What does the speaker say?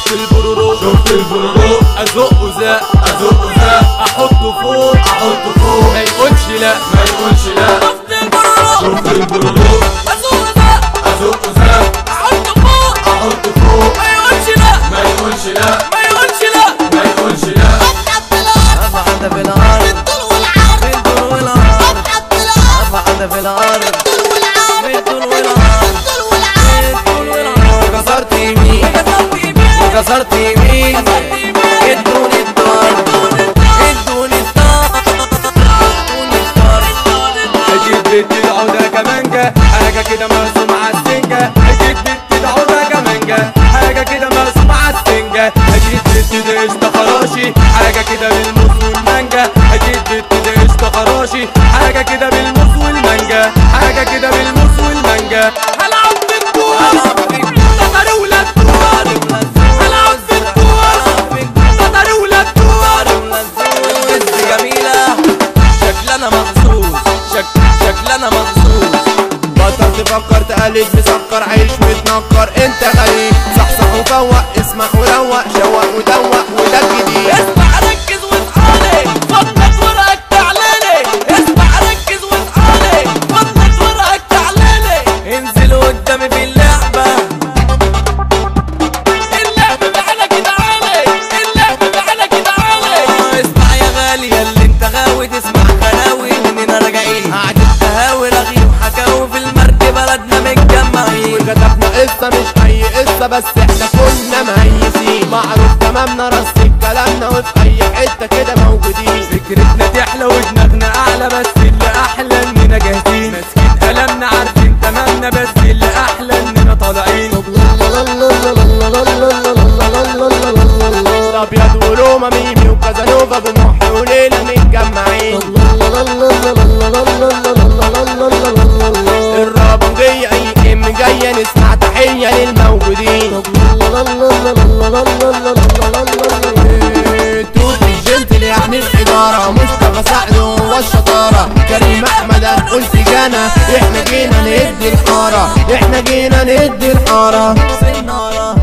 شفت البرورو ازقه زق احطه فوق ما يقولش لا شفت البرورو ازقه زق احطه فوق ما يقولش لا ابعد في الارض بالطول والعرض ابعد في الارض بالطول والعرض كسرت يمين وكسرت يمين ادوني الطرد اجيب بنت العودة كمانجة حاجة كده مرسومة عالسنجة اجيب بنت العودة كمانجة حاجة كده مرسومة عالسنجة اجيب بنت قشطة خراشي حاجة كده بالموز والمانجا اجيب بنت قشطة خراشي حاجة كده بالموز والمانجا هلعب في الكورة تطر ولاد كورة هلعب في الكورة تطر ولاد كورة جميلة شكلنا مخصوص شكلنا مخصوص بطل تفكر تقلد مسكر عيش متنكر انت غريب صحصح وفوق اسمع وروق شوق ودوق وده الجديد اسمع ركز واتعالي فضلك ورقك تعلالي اسمع ركز واتعالي فضلك ورقك تعلالي انزل قدامي في اللعبة تعالى كده عالي اسمع يا غالي اللي انت غاوي تسمع غلاوي مننا راجعين قعدت تهاوي رغي وحكاوي في المرج بلدنا متجمعين وكتبنا قصة مش اي قصة بس احنا كنا مهيسين معروف تمامنا رص كلامنا وفي اي حتة كده موجودين فكرتنا تحلى ودماغنا اعلى بس اللي احلى اننا جاهزين ماسكين قلمنا عارفين تمامنا بس اللي احلى اننا طالعين ابيض وروما ميمي وكازانوفا بمحي وليلة متجمعين الرابنجية اي ام جاية نسمع تحية للموجودين توت الجنتل يعني الإدارة مصطفى سعد هو الشطارة كريم أحمد هنقول سجانة احنا جينا نهد الحارة